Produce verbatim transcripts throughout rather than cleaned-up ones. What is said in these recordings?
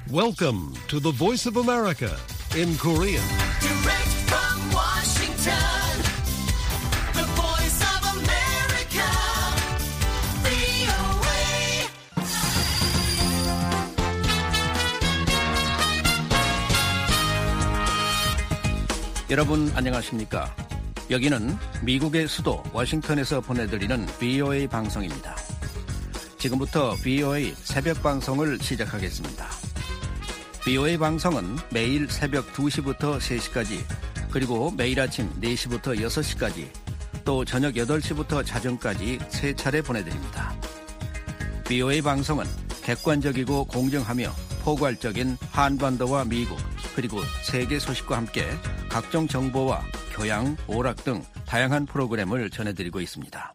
Welcome to the Voice of America in Korean. Direct from Washington, the Voice of America, 브이오에이. 여러분 안녕하십니까? 여기는 미국의 수도 워싱턴에서 보내드리는 브이오에이 방송입니다. 지금부터 브이오에이 새벽 방송을 시작하겠습니다. 브이오에이 방송은 매일 새벽 두 시부터 세 시까지, 그리고 매일 아침 네 시부터 여섯 시까지, 또 저녁 여덟 시부터 자정까지 세 차례 보내드립니다. 브이오에이 방송은 객관적이고 공정하며 포괄적인 한반도와 미국, 그리고 세계 소식과 함께 각종 정보와 교양, 오락 등 다양한 프로그램을 전해드리고 있습니다.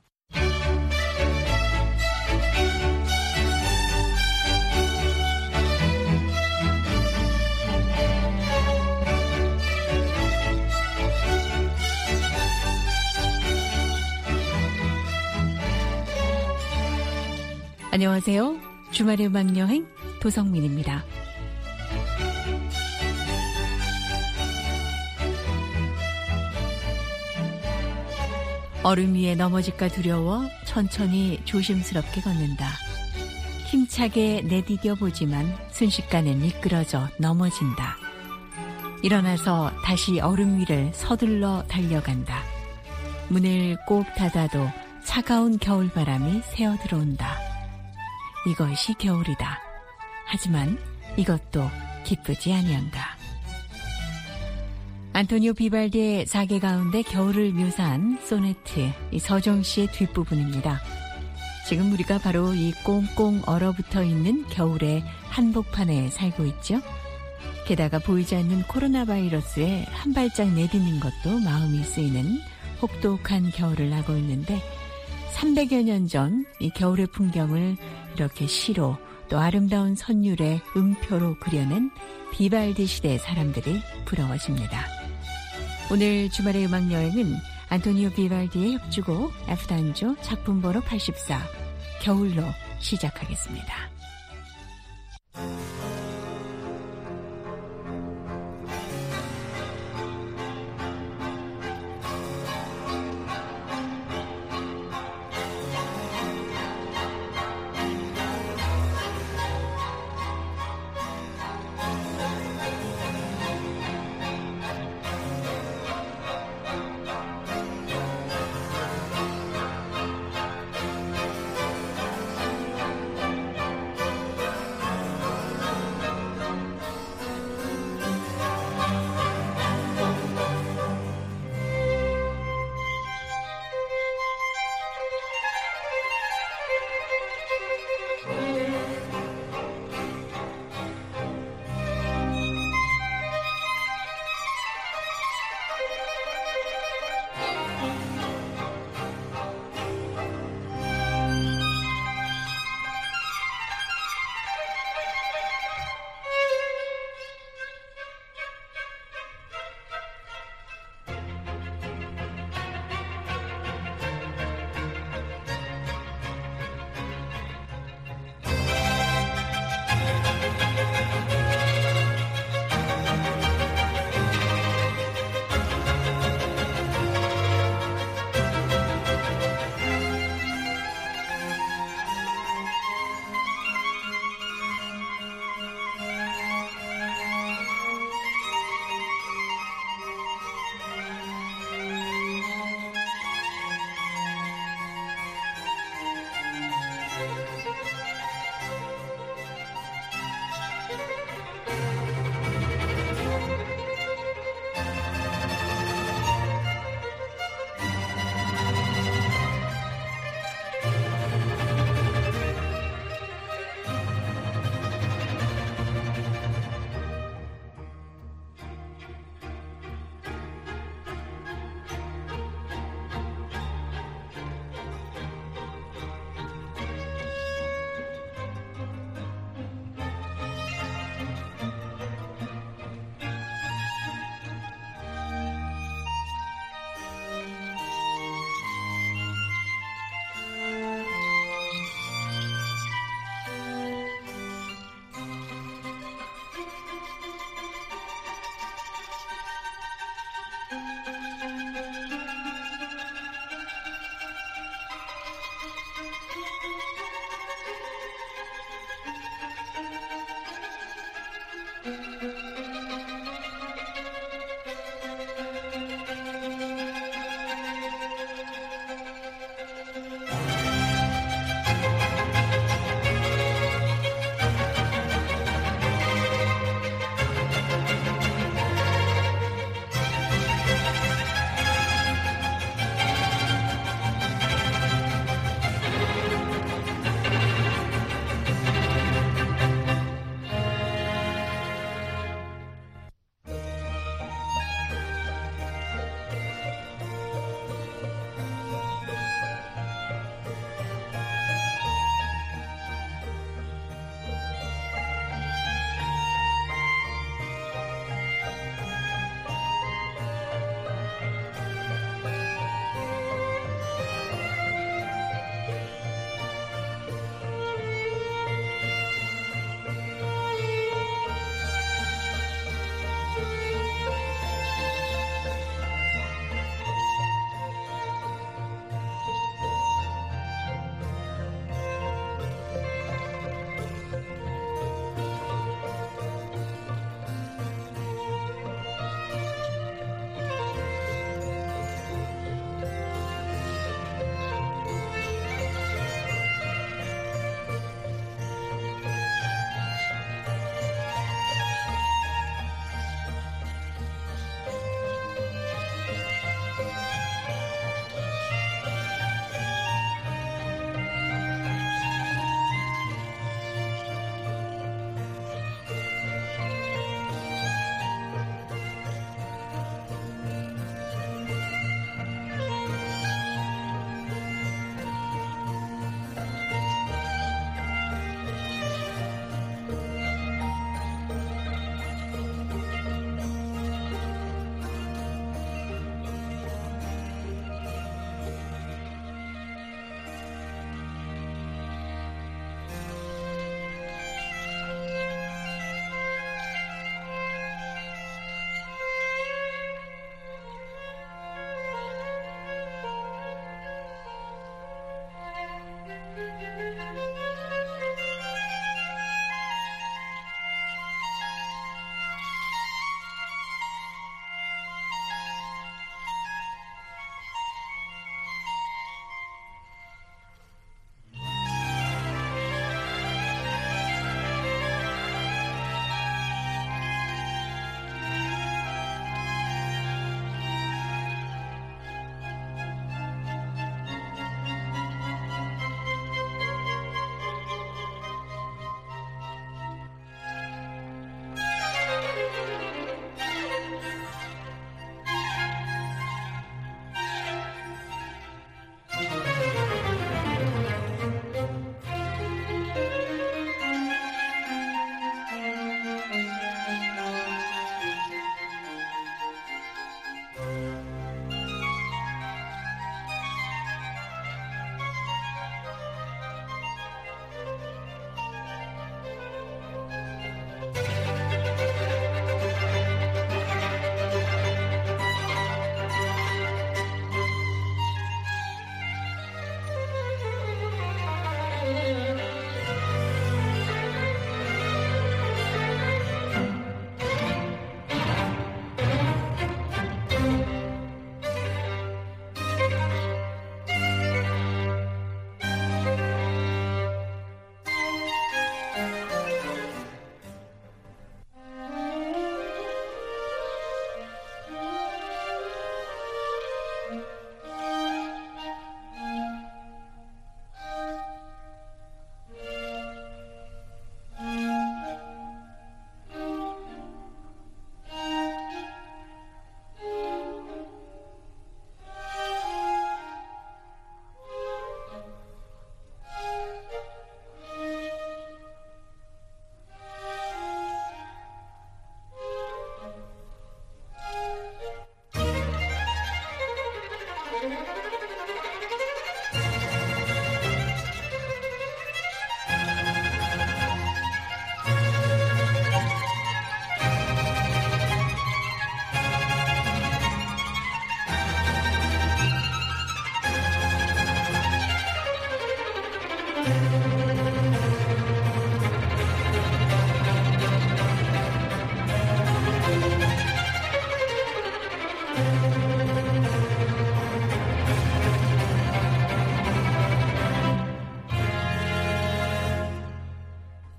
안녕하세요. 주말의 음악여행 도성민입니다. 얼음 위에 넘어질까 두려워 천천히 조심스럽게 걷는다. 힘차게 내디뎌 보지만 순식간에 미끄러져 넘어진다. 일어나서 다시 얼음 위를 서둘러 달려간다. 문을 꼭 닫아도 차가운 겨울바람이 새어 들어온다. 이것이 겨울이다. 하지만 이것도 기쁘지 아니한가. 안토니오 비발디의 사계 가운데 겨울을 묘사한 소네트, 이 서정시의 뒷부분입니다. 지금 우리가 바로 이 꽁꽁 얼어붙어 있는 겨울의 한복판에 살고 있죠. 게다가 보이지 않는 코로나 바이러스에 한 발짝 내딛는 것도 마음이 쓰이는 혹독한 겨울을 나고 있는데, 삼백여 년 전 이 겨울의 풍경을 이렇게 시로 또 아름다운 선율의 음표로 그려낸 비발디 시대의 사람들이 부러워집니다. 오늘 주말의 음악여행은 안토니오 비발디의 협주곡 F단조 작품 번호 팔십사, 겨울로 시작하겠습니다.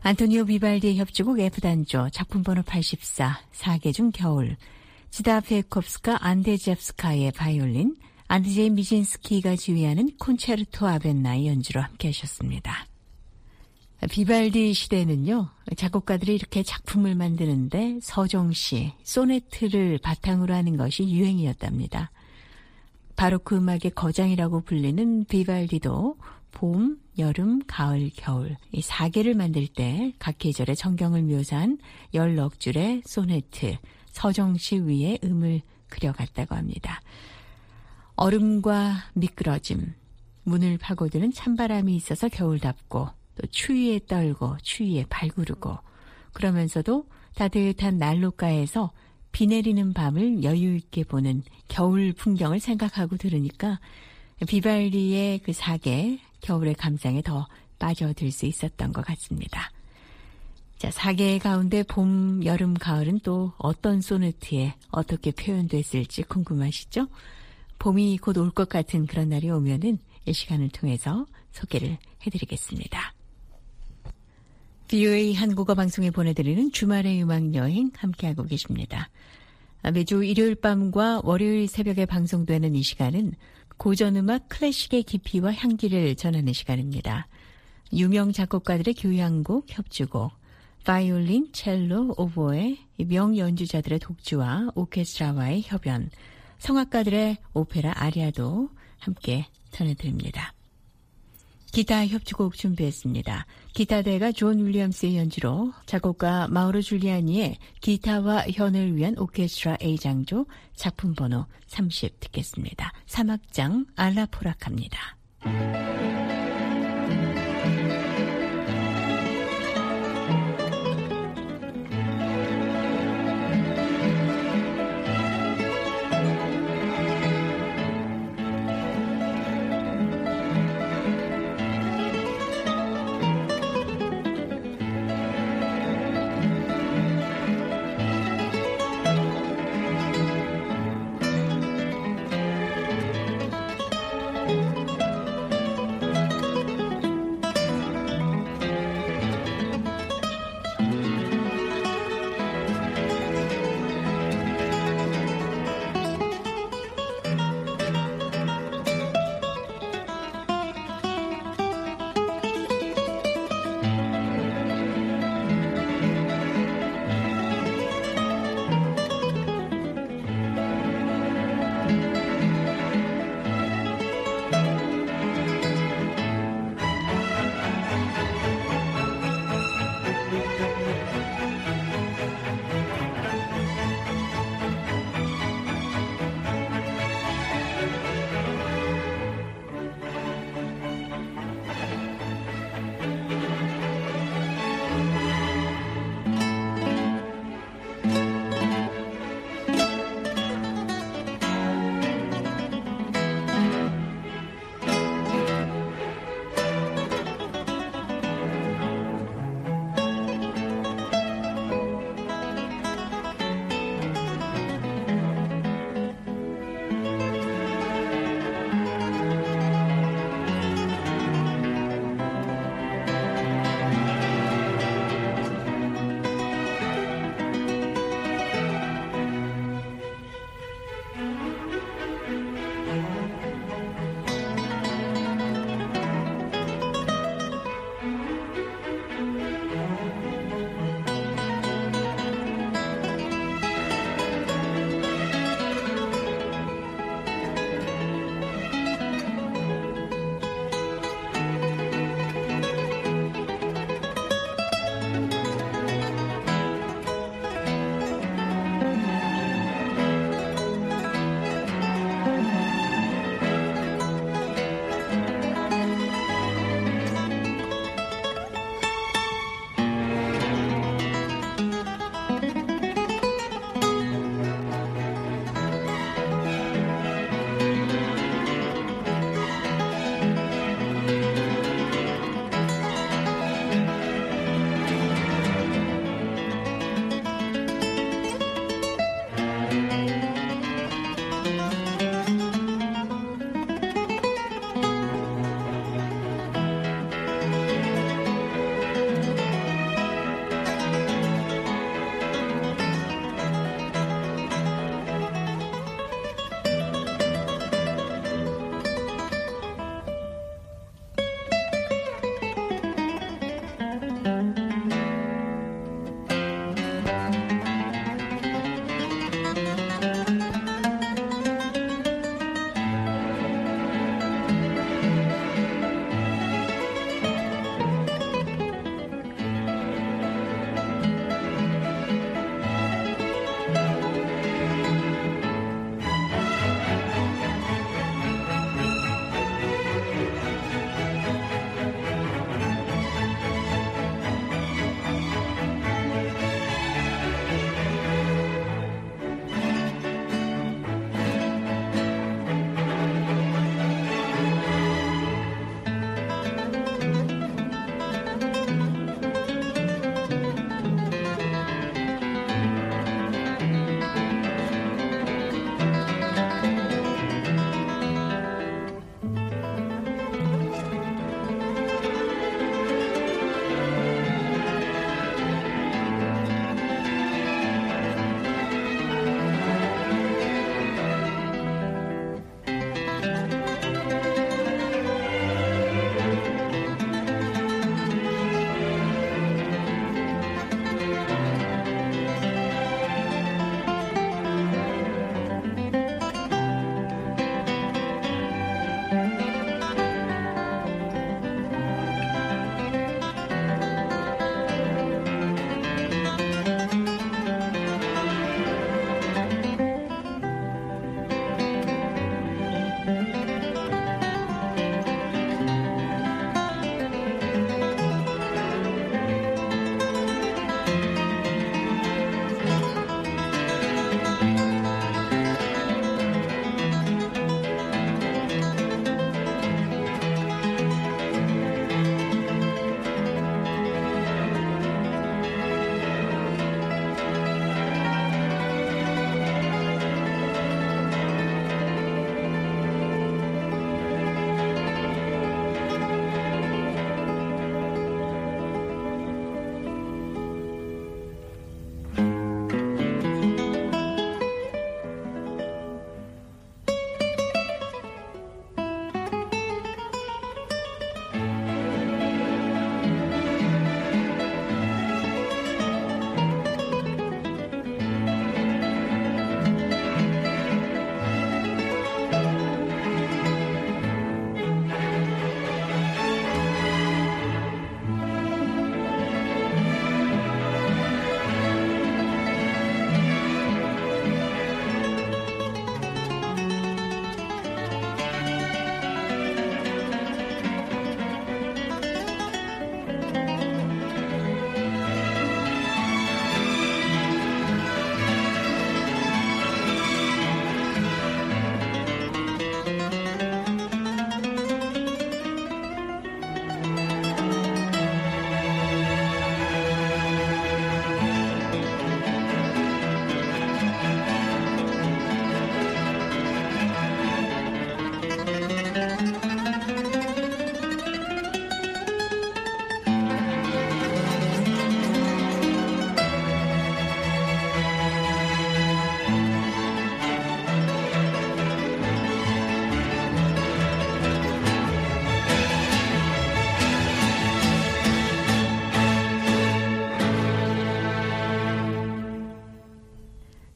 안토니오 비발디의 협주곡 F단조 작품번호 팔십사, 사계 중 겨울, 지다페코프스카 안데제프스카의 바이올린, 안드제이 미진스키가 지휘하는 콘체르토 아벤나의 연주로 함께 하셨습니다. 비발디 시대에는요, 작곡가들이 이렇게 작품을 만드는데 서정시, 소네트를 바탕으로 하는 것이 유행이었답니다. 바로크 음악의 거장이라고 불리는 비발디도 봄, 여름, 가을, 겨울 이 네 개를 만들 때 각 계절의 전경을 묘사한 열넉 줄의 소네트, 서정시 위에 음을 그려갔다고 합니다. 얼음과 미끄러짐, 문을 파고드는 찬바람이 있어서 겨울답고 또 추위에 떨고 추위에 발구르고 그러면서도 따뜻한 난로가에서 비 내리는 밤을 여유 있게 보는 겨울 풍경을 생각하고 들으니까 비발디의 그 사계 겨울의 감상에 더 빠져들 수 있었던 것 같습니다. 자, 사계 가운데 봄, 여름, 가을은 또 어떤 소네트에 어떻게 표현됐을지 궁금하시죠? 봄이 곧 올 것 같은 그런 날이 오면은 이 시간을 통해서 소개를 해드리겠습니다. 비오에이 한국어 방송에 보내드리는 주말의 음악여행 함께하고 계십니다. 매주 일요일 밤과 월요일 새벽에 방송되는 이 시간은 고전음악 클래식의 깊이와 향기를 전하는 시간입니다. 유명 작곡가들의 교향곡, 협주곡, 바이올린, 첼로, 오보에, 명연주자들의 독주와 오케스트라와의 협연, 성악가들의 오페라 아리아도 함께 전해드립니다. 기타 협주곡 준비했습니다. 기타대가 존 윌리엄스의 연주로 작곡가 마우로 줄리아니의 기타와 현을 위한 오케스트라 A장조 작품 번호 삼십 듣겠습니다. 삼 악장 알라포라카입니다.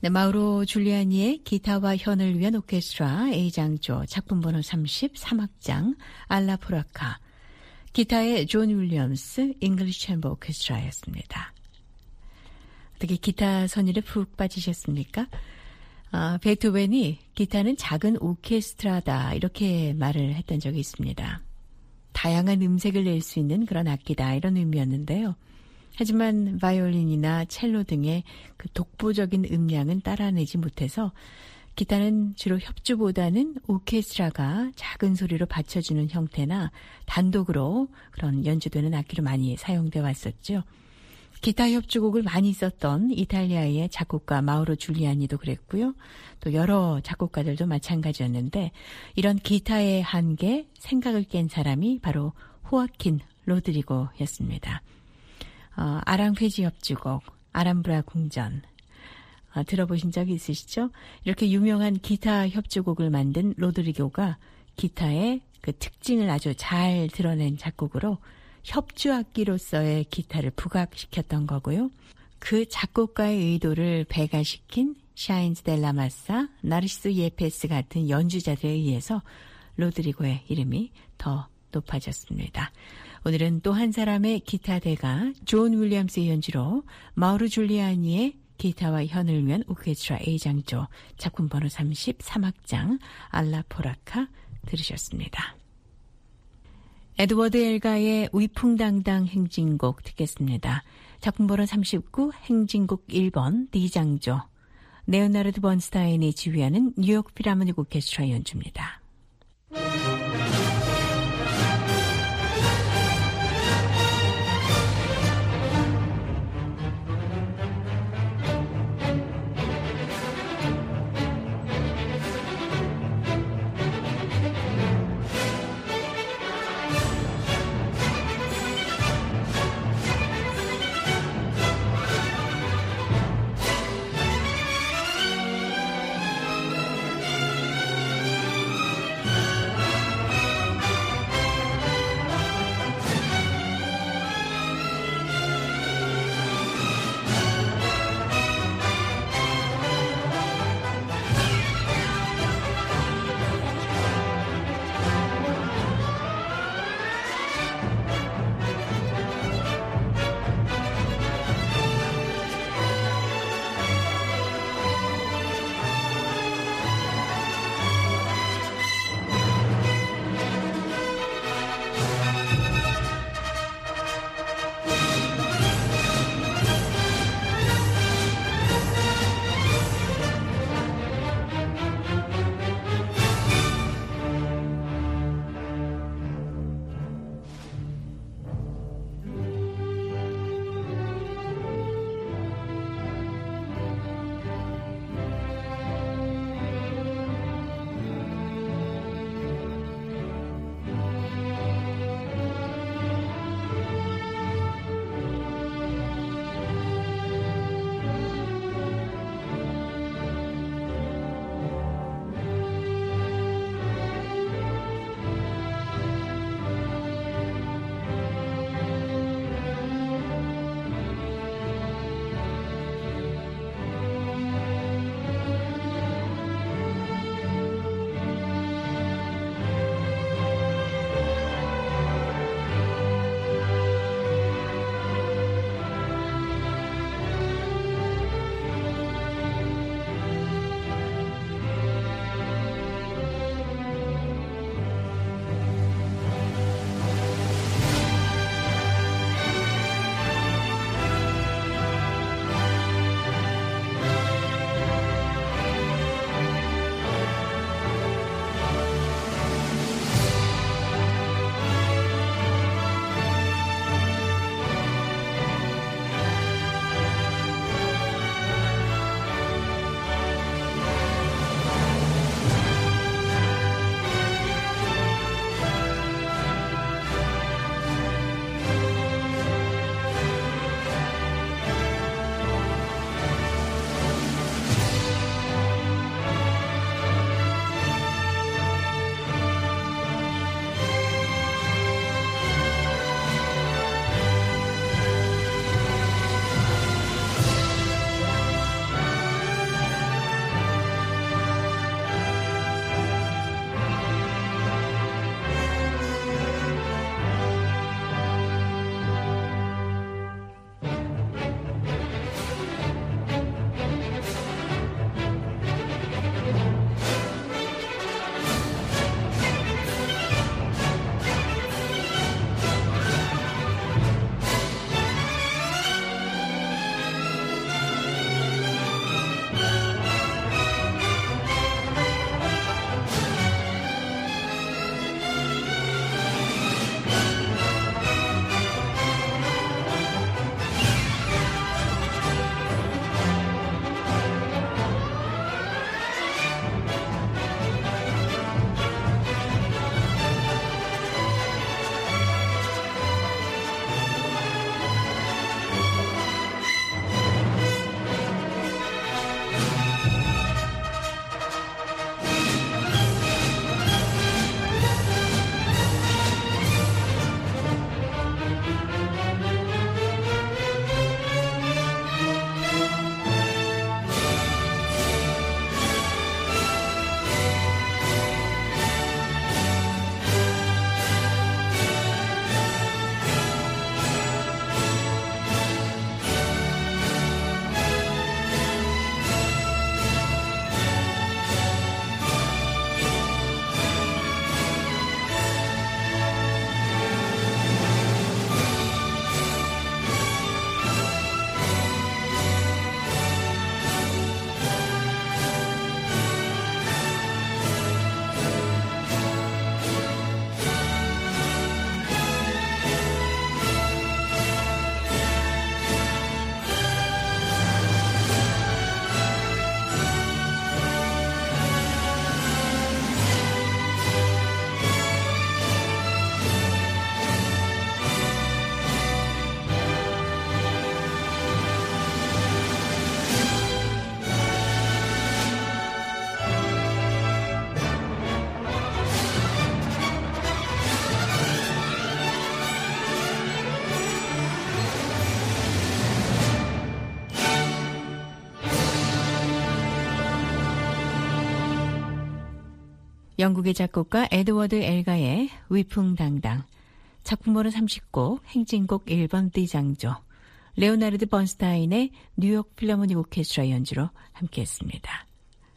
네, 마우로 줄리아니의 기타와 현을 위한 오케스트라 A장조 작품 번호 삼십삼 악장 알라 포라카, 기타의 존 윌리엄스 잉글리시 챔버 오케스트라였습니다. 어떻게 기타 선율에 푹 빠지셨습니까? 아, 베토벤이 기타는 작은 오케스트라다 이렇게 말을 했던 적이 있습니다. 다양한 음색을 낼 수 있는 그런 악기다 이런 의미였는데요. 하지만 바이올린이나 첼로 등의 그 독보적인 음량은 따라내지 못해서 기타는 주로 협주보다는 오케스트라가 작은 소리로 받쳐주는 형태나 단독으로 그런 연주되는 악기로 많이 사용되어 왔었죠. 기타 협주곡을 많이 썼던 이탈리아의 작곡가 마우로 줄리아니도 그랬고요. 또 여러 작곡가들도 마찬가지였는데 이런 기타의 한계, 생각을 깬 사람이 바로 호아킨 로드리고였습니다. 어, 아랑페지 협주곡, 아람브라 궁전 어, 들어보신 적이 있으시죠? 이렇게 유명한 기타 협주곡을 만든 로드리고가 기타의 그 특징을 아주 잘 드러낸 작곡으로 협주악기로서의 기타를 부각시켰던 거고요. 그 작곡가의 의도를 배가시킨 샤인즈 델라마사, 나르시스 예페스 같은 연주자들에 의해서 로드리고의 이름이 더 높아졌습니다. 오늘은 또 한 사람의 기타 대가 존 윌리엄스의 연주로 마우로 줄리아니의 기타와 현을 위한 오케스트라 A장조 작품 번호 삼십삼 악장 알라 포라카 들으셨습니다. 에드워드 엘가의 위풍당당 행진곡 듣겠습니다. 작품 번호 삼십구 행진곡 일 번 D장조, 레오나르드 번스타인이 지휘하는 뉴욕 필하모닉 오케스트라 연주입니다. 영국의 작곡가 에드워드 엘가의 위풍당당, 작품번호 삼십 곡, 행진곡 일 번 띠장조, 레오나르드 번스타인의 뉴욕 필하모닉 오케스트라 연주로 함께했습니다.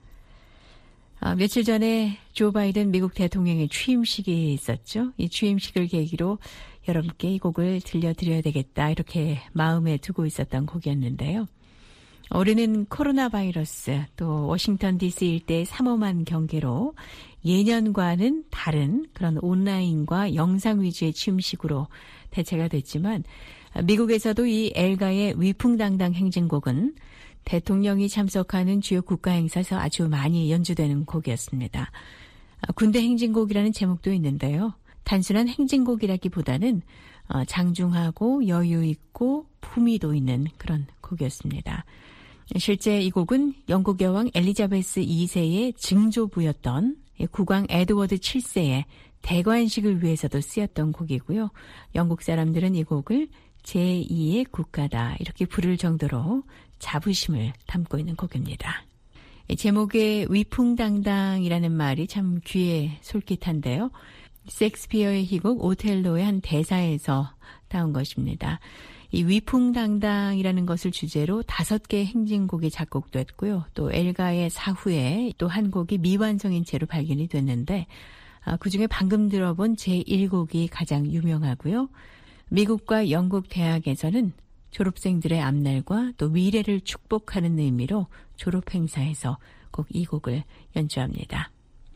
아, 며칠 전에 조 바이든 미국 대통령의 취임식이 있었죠. 이 취임식을 계기로 여러분께 이 곡을 들려드려야 되겠다 이렇게 마음에 두고 있었던 곡이었는데요. 올해는 코로나 바이러스 또 워싱턴 디씨 일대의 삼엄한 경계로 예년과는 다른 그런 온라인과 영상 위주의 취임식으로 대체가 됐지만 미국에서도 이 엘가의 위풍당당 행진곡은 대통령이 참석하는 주요 국가 행사에서 아주 많이 연주되는 곡이었습니다. 군대 행진곡이라는 제목도 있는데요. 단순한 행진곡이라기보다는 장중하고 여유 있고 품위도 있는 그런 곡이었습니다. 실제 이 곡은 영국 여왕 엘리자베스 이 세의 증조부였던 국왕 에드워드 칠 세의 대관식을 위해서도 쓰였던 곡이고요. 영국 사람들은 이 곡을 제이의 국가다 이렇게 부를 정도로 자부심을 담고 있는 곡입니다. 제목의 위풍당당이라는 말이 참 귀에 솔깃한데요. 셰익스피어의 희곡 오텔로의 한 대사에서 따온 것입니다. 이 위풍당당이라는 것을 주제로 다섯 개의 행진곡이 작곡됐고요. 또 엘가의 사후에 또 한 곡이 미완성인 채로 발견이 됐는데 아, 그중에 방금 들어본 제일 곡이 가장 유명하고요. 미국과 영국 대학에서는 졸업생들의 앞날과 또 미래를 축복하는 의미로 졸업 행사에서 꼭 이 곡을 연주합니다.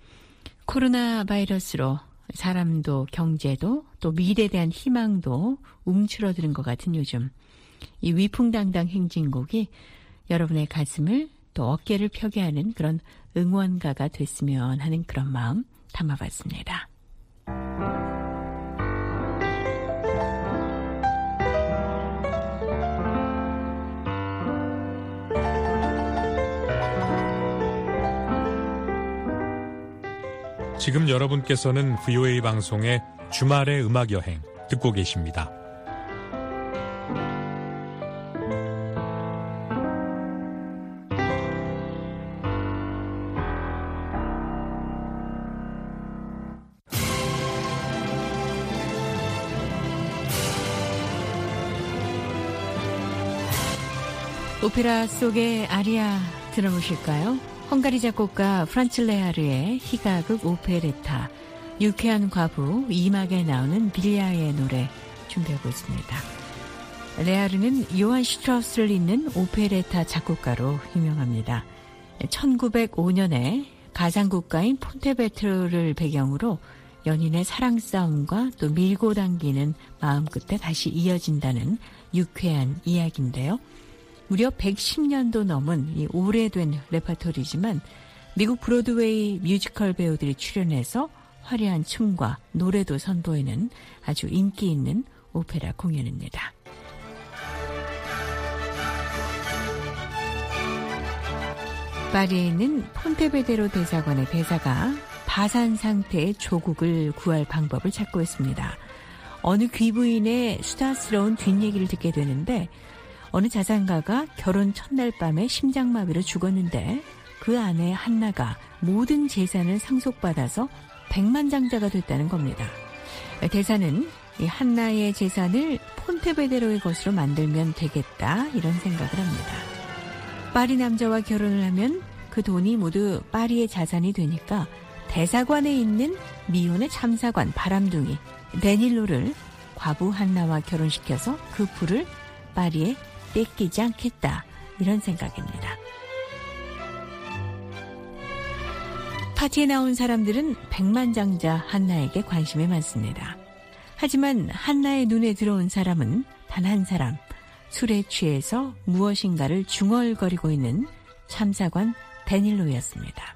코로나 바이러스로 사람도 경제도 또 미래에 대한 희망도 움츠러드는 것 같은 요즘 이 위풍당당 행진곡이 여러분의 가슴을 또 어깨를 펴게 하는 그런 응원가가 됐으면 하는 그런 마음 담아봤습니다. 지금 여러분께서는 브이오에이 방송의 주말의 음악여행 듣고 계십니다. 오페라 속의 아리아 들어보실까요? 헝가리 작곡가 프란츠 레아르의 희가극 오페레타, 유쾌한 과부 이 막에 나오는 빌야의 노래 준비하고 있습니다. 레아르는 요한 슈트라우스를 잇는 오페레타 작곡가로 유명합니다. 천구백오 년에 가상국가인 폰테베트로를 배경으로 연인의 사랑 싸움과 또 밀고 당기는 마음 끝에 다시 이어진다는 유쾌한 이야기인데요. 무려 백십 년도 넘은 이 오래된 레퍼토리지만 미국 브로드웨이 뮤지컬 배우들이 출연해서 화려한 춤과 노래도 선보이는 아주 인기 있는 오페라 공연입니다. 파리에 있는 폰테베데로 대사관의 대사가 파산 상태의 조국을 구할 방법을 찾고 있습니다. 어느 귀부인의 수다스러운 뒷얘기를 듣게 되는데 어느 자산가가 결혼 첫날 밤에 심장마비로 죽었는데 그 아내 한나가 모든 재산을 상속받아서 백만장자가 됐다는 겁니다. 대사는 이 한나의 재산을 폰테베데로의 것으로 만들면 되겠다 이런 생각을 합니다. 파리 남자와 결혼을 하면 그 돈이 모두 파리의 자산이 되니까 대사관에 있는 미혼의 참사관 바람둥이 데닐로를 과부 한나와 결혼시켜서 그 부를 파리에 뺏기지 않겠다 이런 생각입니다. 파티에 나온 사람들은 백만장자 한나에게 관심이 많습니다. 하지만 한나의 눈에 들어온 사람은 단 한 사람, 술에 취해서 무엇인가를 중얼거리고 있는 참사관 데닐로였습니다.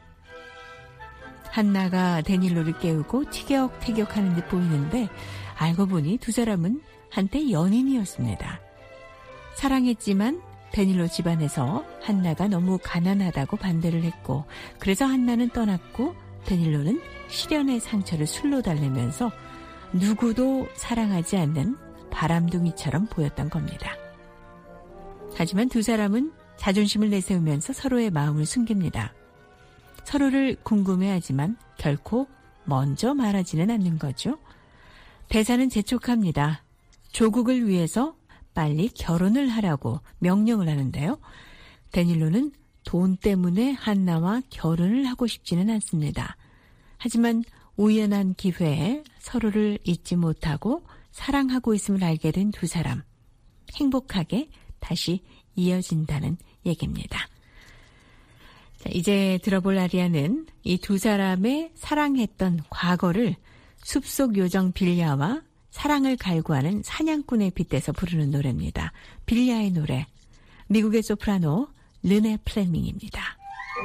한나가 데닐로를 깨우고 티격태격하는 듯 보이는데 알고 보니 두 사람은 한때 연인이었습니다. 사랑했지만 데닐로 집안에서 한나가 너무 가난하다고 반대를 했고 그래서 한나는 떠났고 데닐로는 시련의 상처를 술로 달래면서 누구도 사랑하지 않는 바람둥이처럼 보였던 겁니다. 하지만 두 사람은 자존심을 내세우면서 서로의 마음을 숨깁니다. 서로를 궁금해하지만 결코 먼저 말하지는 않는 거죠. 대사는 재촉합니다. 조국을 위해서 빨리 결혼을 하라고 명령을 하는데요. 데닐로는 돈 때문에 한나와 결혼을 하고 싶지는 않습니다. 하지만 우연한 기회에 서로를 잊지 못하고 사랑하고 있음을 알게 된 두 사람. 행복하게 다시 이어진다는 얘기입니다. 자, 이제 들어볼 아리아는 이 두 사람의 사랑했던 과거를 숲속 요정 빌야와 사랑을 갈구하는 사냥꾼에 빗대서 부르는 노래입니다. 빌야의 노래, 미국의 소프라노 르네 플레밍입니다.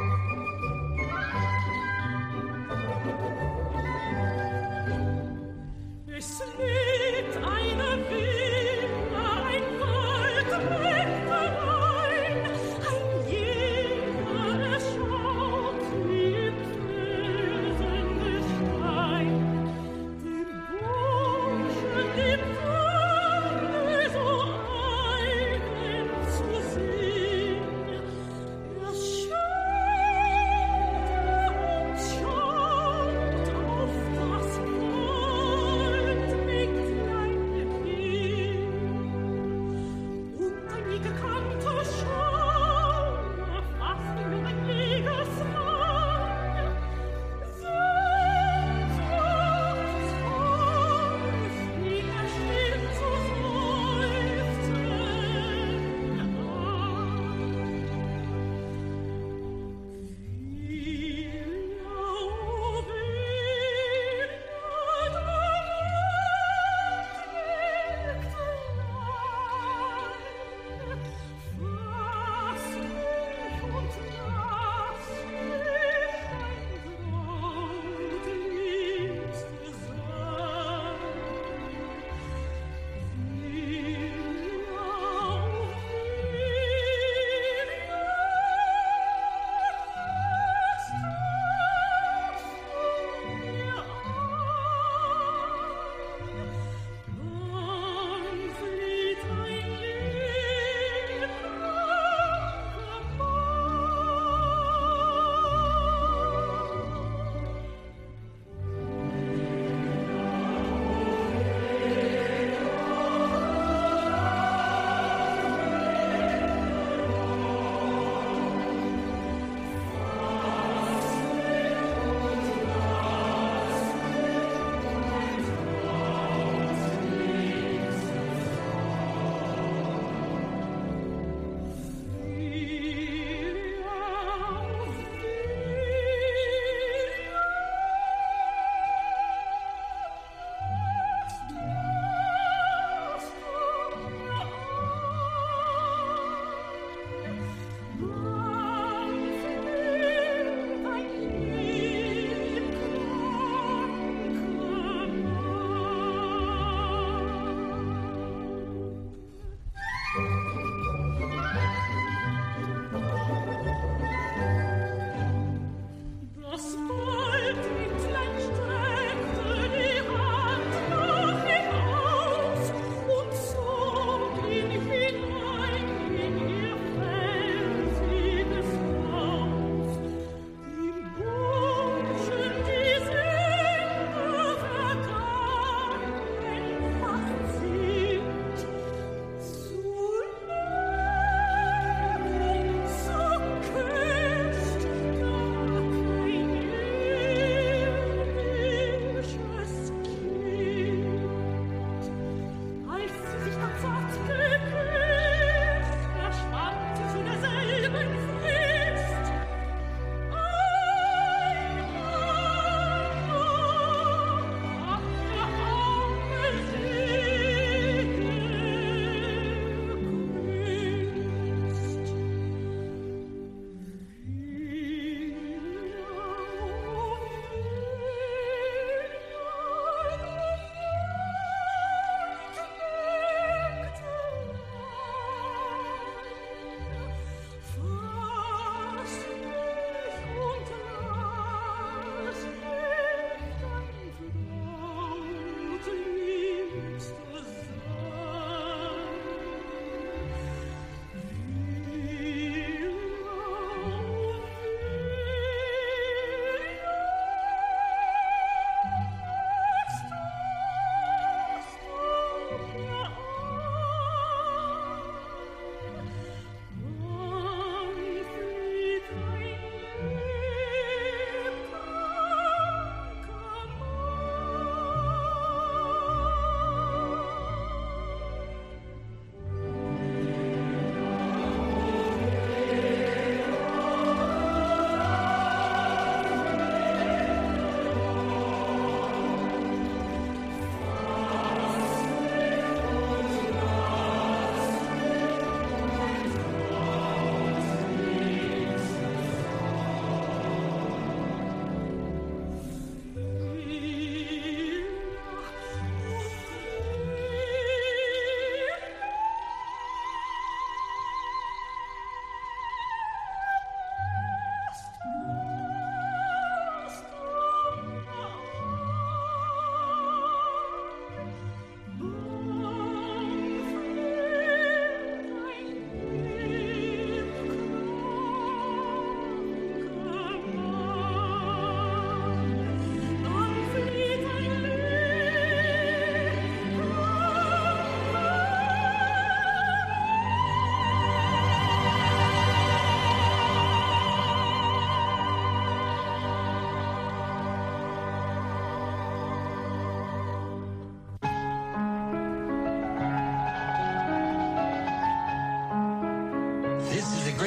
Es lebt eine Villa, ein Waldbäckerein, ein Jäger, er schaut wie im Felsengestein. Die Burschen, die Pferde so eigen zu sehen, er schaut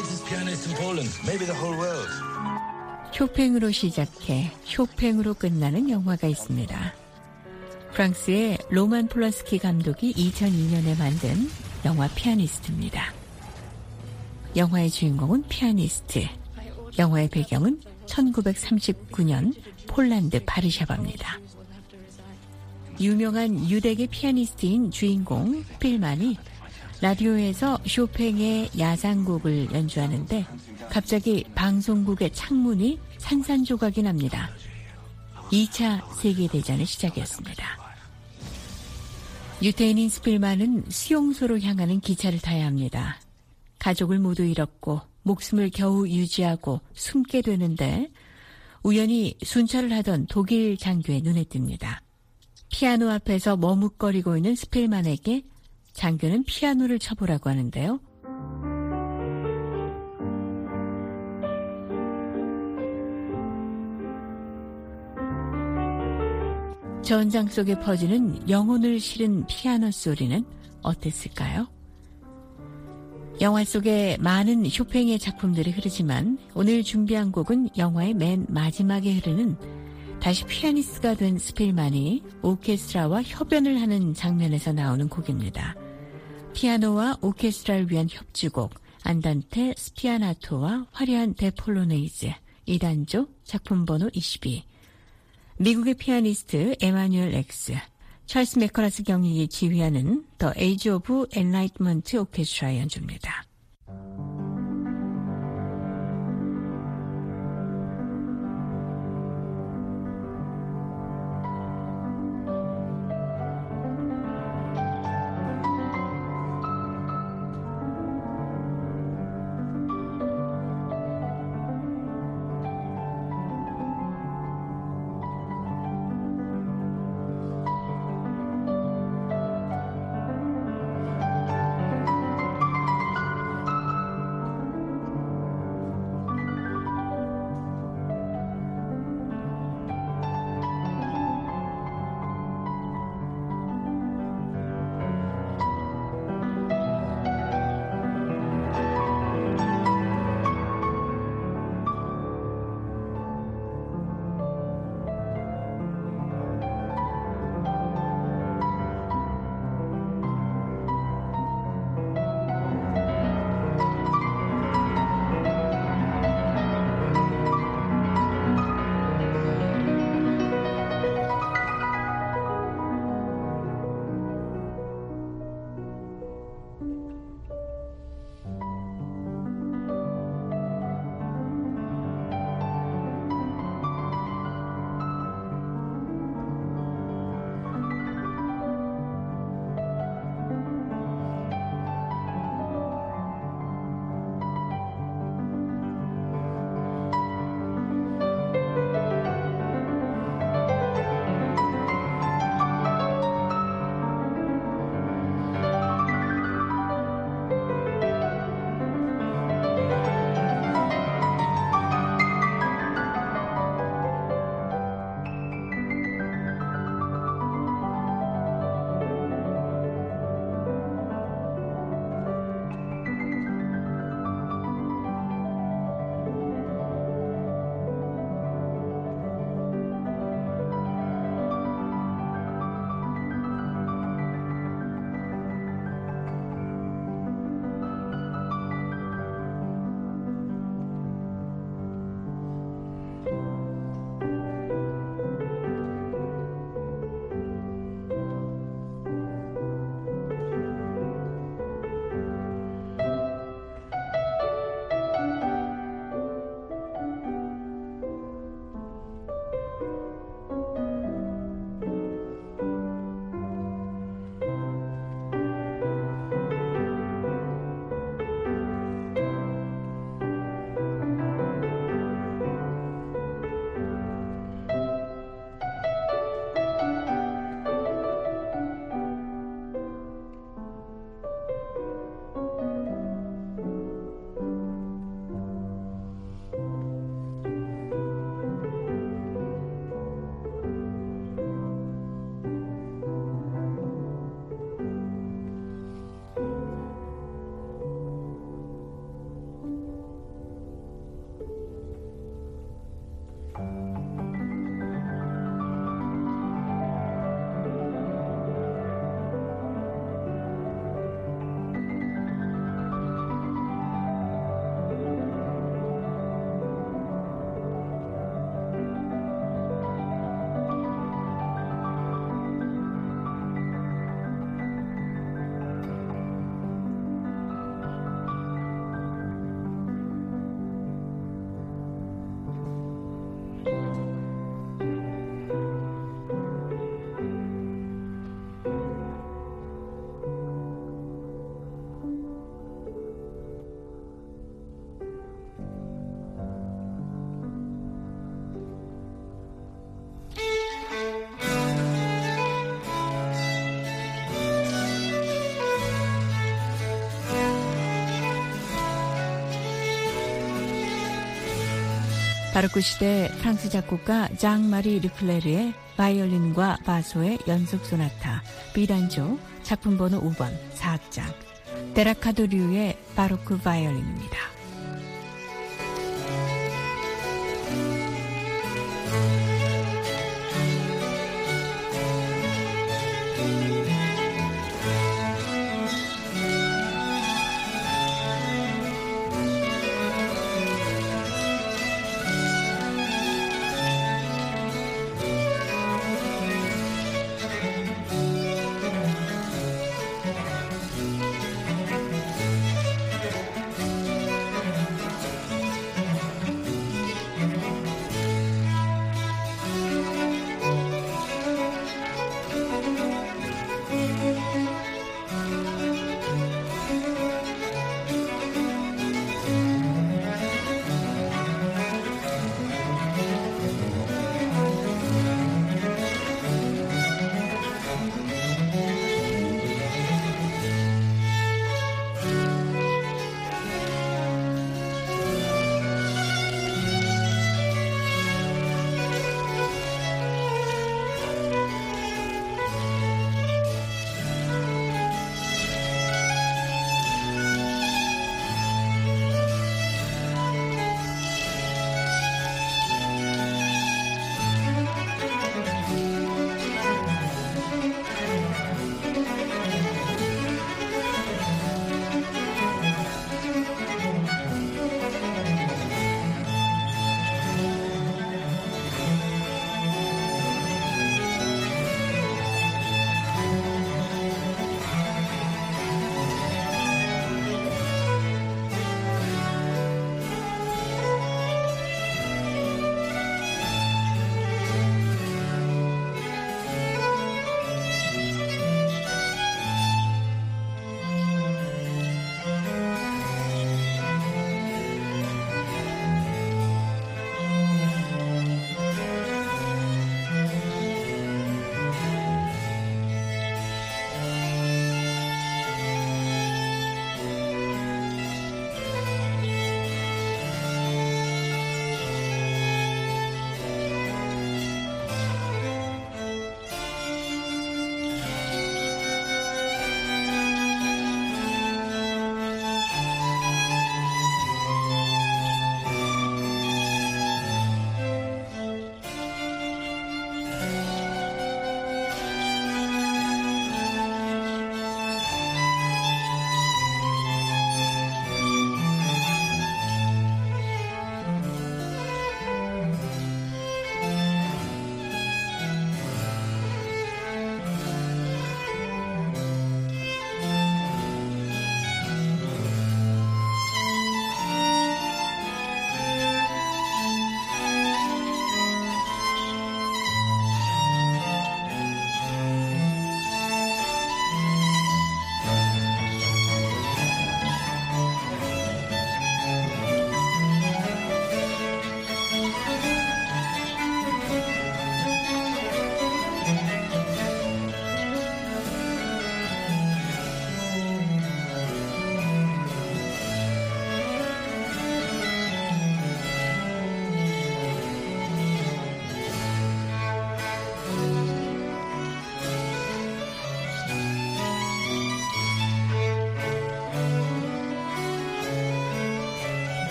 greatest pianist in Poland, maybe the whole world. 쇼팽으로 시작해 쇼팽으로 끝나는 영화가 있습니다. 프랑스의 로만 폴란스키 감독이 이천이 년에 만든 영화 피아니스트입니다. 영화의 주인공은 피아니스트. 영화의 배경은 천구백삼십구 년 폴란드 바르샤바입니다. 유명한 유대계 피아니스트인 주인공 필만이 라디오에서 쇼팽의 야상곡을 연주하는데 갑자기 방송국의 창문이 산산조각이 납니다. 이 차 세계대전의 시작이었습니다. 유태인인 스필만은 수용소로 향하는 기차를 타야 합니다. 가족을 모두 잃었고 목숨을 겨우 유지하고 숨게 되는데 우연히 순찰을 하던 독일 장교의 눈에 띕니다. 피아노 앞에서 머뭇거리고 있는 스필만에게 장교는 피아노를 쳐보라고 하는데요. 전장 속에 퍼지는 영혼을 실은 피아노 소리는 어땠을까요? 영화 속에 많은 쇼팽의 작품들이 흐르지만 오늘 준비한 곡은 영화의 맨 마지막에 흐르는 다시 피아니스트가 된 스필만이 오케스트라와 협연을 하는 장면에서 나오는 곡입니다. 피아노와 오케스트라를 위한 협주곡 안단테 스피아나토와 화려한 데폴로네이즈 이 단조 작품 번호 이십이. 미국의 피아니스트 에마뉴엘 엑스, 찰스 메커라스 경위이 지휘하는 The Age of Enlightenment 오케스트라의 연주입니다. 바로크 시대 프랑스 작곡가 장 마리 르클레르의 바이올린과 바소의 연속 소나타 비단조 작품 번호 오 번 사 악장 데라카도류의 바로크 바이올린입니다.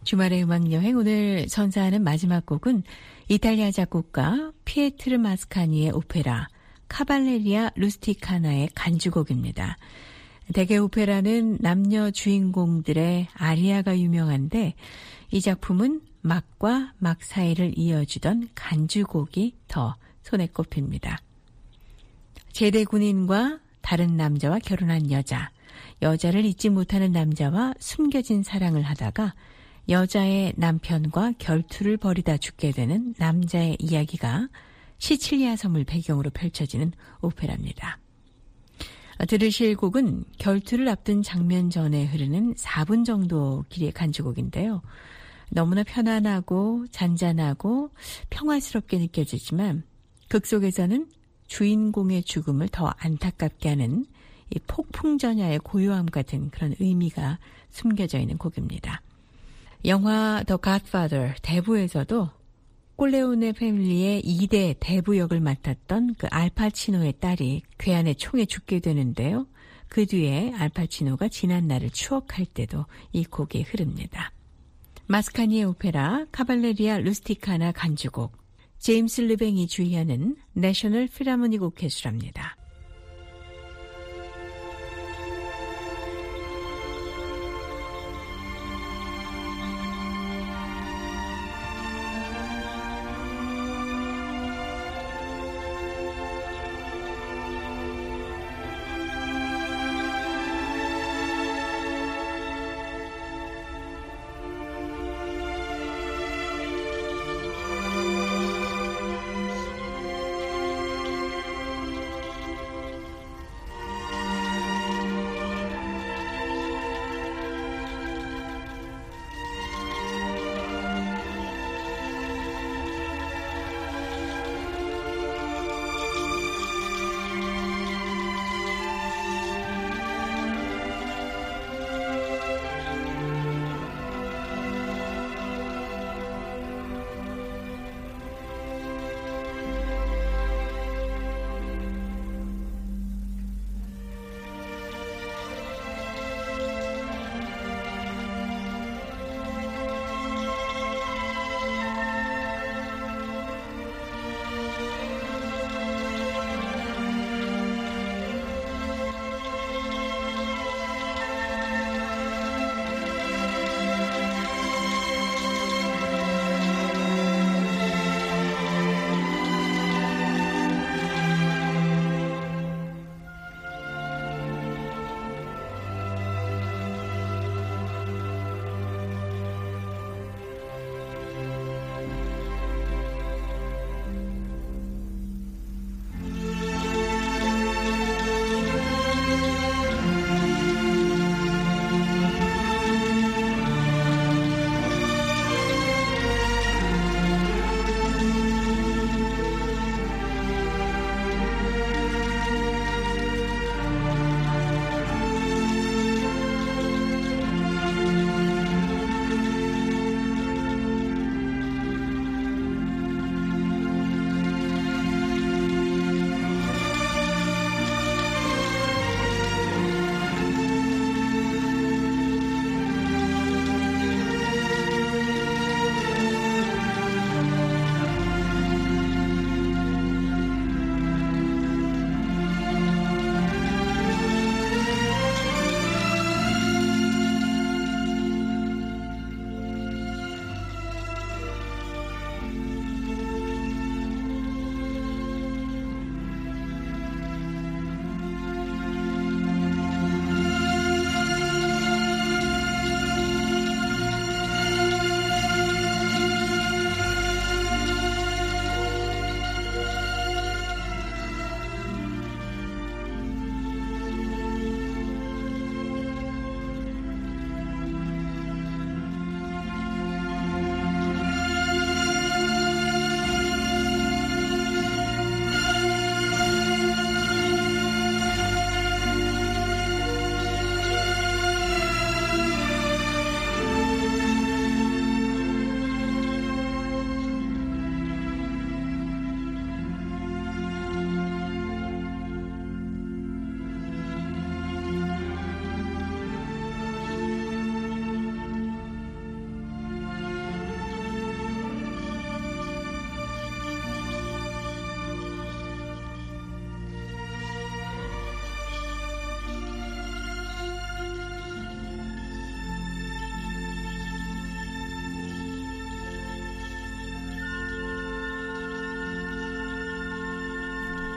주말의 음악여행 오늘 선사하는 마지막 곡은 이탈리아 작곡가 피에트르 마스카니의 오페라 카발레리아 루스티카나의 간주곡입니다. 대개 오페라는 남녀 주인공들의 아리아가 유명한데 이 작품은 막과 막 사이를 이어주던 간주곡이 더 손에 꼽힙니다. 제대 군인과 다른 남자와 결혼한 여자, 여자를 잊지 못하는 남자와 숨겨진 사랑을 하다가 여자의 남편과 결투를 벌이다 죽게 되는 남자의 이야기가 시칠리아 섬을 배경으로 펼쳐지는 오페라입니다. 들으실 곡은 결투를 앞둔 장면 전에 흐르는 사 분 정도 길이의 간주곡인데요. 너무나 편안하고 잔잔하고 평화스럽게 느껴지지만 극 속에서는 주인공의 죽음을 더 안타깝게 하는 이 폭풍전야의 고요함 같은 그런 의미가 숨겨져 있는 곡입니다. 영화 The Godfather 대부에서도 콜레오네 패밀리의 이 대 대부 역을 맡았던 그 알파치노의 딸이 괴한의 총에 죽게 되는데요. 그 뒤에 알파치노가 지난 날을 추억할 때도 이 곡이 흐릅니다. 마스카니의 오페라 카발레리아 루스티카나 간주곡, 제임스 르뱅이 주의하는 내셔널 필하모닉 오케스트라입니다.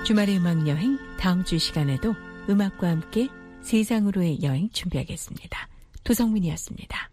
주말의 음악 여행 다음 주 시간에도 음악과 함께 세상으로의 여행 준비하겠습니다. 도성민이었습니다.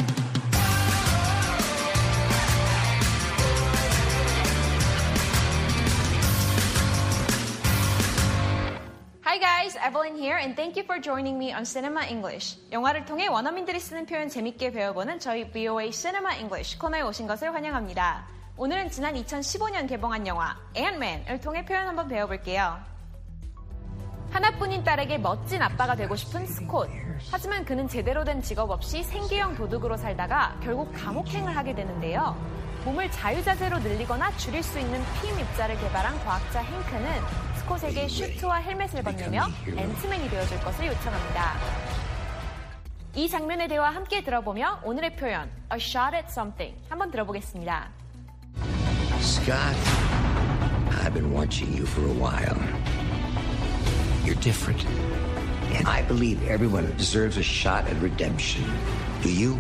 Hi guys, Evelyn here and thank you for joining me on Cinema English. 영화를 통해 원어민들이 쓰는 표현 재밌게 배워보는 저희 브이오에이 Cinema English 코너에 오신 것을 환영합니다. 오늘은 지난 이천십오 년 개봉한 영화 앤트맨을 통해 표현 한번 배워볼게요. 하나뿐인 딸에게 멋진 아빠가 되고 싶은 스콧. 하지만 그는 제대로 된 직업 없이 생계형 도둑으로 살다가 결국 감옥행을 하게 되는데요. 몸을 자유자재로 늘리거나 줄일 수 있는 피 입자를 개발한 과학자 행크는 스콧에게 슈트와 헬멧을 건네며 앤트맨이 되어줄 것을 요청합니다. 이 장면의 대화 함께 들어보며 오늘의 표현 A shot at something 한번 들어보겠습니다. Scott, I've been watching you for a while. You're different. And I believe everyone deserves a shot at redemption. Do you?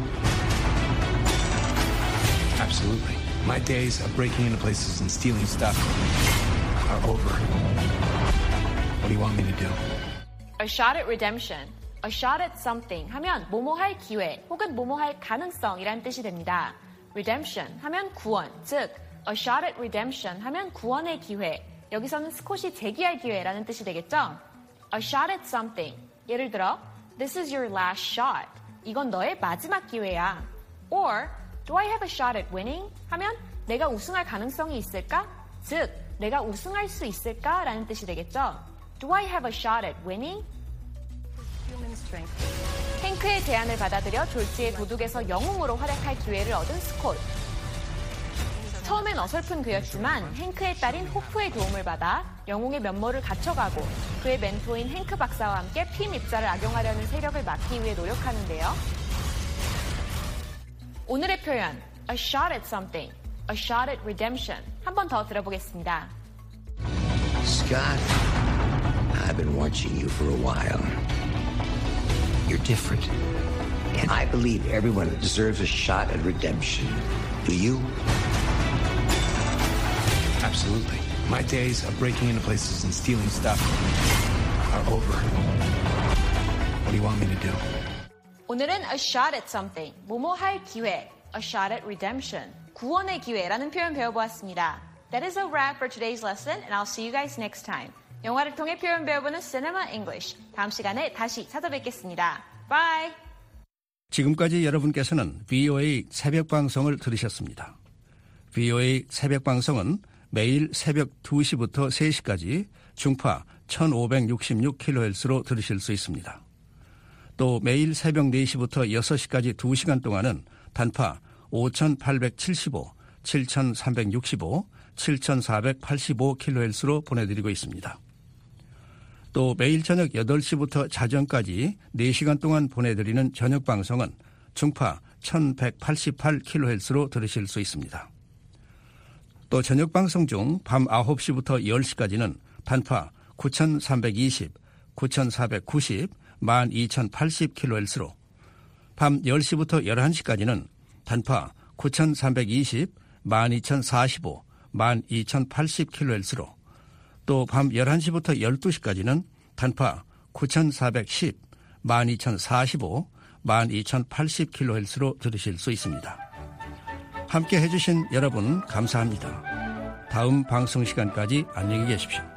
Absolutely. My days of breaking into places and stealing stuff are over. What do you want me to do? A shot at redemption. A shot at something 하면 뭐뭐할 기회 혹은 뭐뭐할 가능성이란 뜻이 됩니다. redemption 하면 구원, 즉 A shot at redemption 하면 구원의 기회. 여기서는 스콧이 재기할 기회라는 뜻이 되겠죠? A shot at something. 예를 들어, This is your last shot. 이건 너의 마지막 기회야. Or, Do I have a shot at winning? 하면 내가 우승할 가능성이 있을까? 즉, 내가 우승할 수 있을까? 라는 뜻이 되겠죠? Do I have a shot at winning? 행크의 제안을 받아들여 졸지의 도둑에서 영웅으로 활약할 기회를 얻은 스콧. 처음엔 어설픈 그였지만 행크의 딸인 호프의 도움을 받아 영웅의 면모를 갖춰가고 그의 멘토인 행크 박사와 함께 피 입자를 악용하려는 세력을 막기 위해 노력하는데요. 오늘의 표현 A shot at something, A shot at redemption 한 번 더 들어보겠습니다. Scott, I've been watching you for a while. You're different. And I believe everyone deserves a shot at redemption. Do you? Absolutely. My days of breaking into places and stealing stuff are over. What do you want me to do? 오늘은 A shot at something, 뭐뭐 할 기회, A shot at redemption, 구원의 기회라는 표현 배워보았습니다. That is a wrap for today's lesson and I'll see you guys next time. 영화를 통해 표현 배워보는 Cinema English. 다음 시간에 다시 찾아뵙겠습니다. Bye! 지금까지 여러분께서는 브이오에이 새벽 방송을 들으셨습니다. 브이오에이 새벽 방송은 매일 새벽 두 시부터 세 시까지 중파 천오백육십육 킬로헤르츠로 들으실 수 있습니다. 또 매일 새벽 네 시부터 여섯 시까지 두 시간 동안은 단파 오천팔백칠십오, 칠천삼백육십오, 칠천사백팔십오 킬로헤르츠로 보내드리고 있습니다. 또 매일 저녁 여덟 시부터 자정까지 네 시간 동안 보내드리는 저녁 방송은 중파 천백팔십팔 킬로헤르츠로 들으실 수 있습니다. 또 저녁 방송 중 밤 아홉 시부터 열 시까지는 단파 구천삼백이십, 구천사백구십, 만 이천팔십 킬로헤르츠로 밤 열 시부터 열한 시까지는 단파 구천삼백이십, 만 이천사십오, 만 이천팔십 킬로헤르츠로 또 밤 열한 시부터 열두 시까지는 단파 구천사백십, 만 이천사십오, 만 이천팔십 킬로헤르츠로 들으실 수 있습니다. 함께 해주신 여러분 감사합니다. 다음 방송 시간까지 안녕히 계십시오.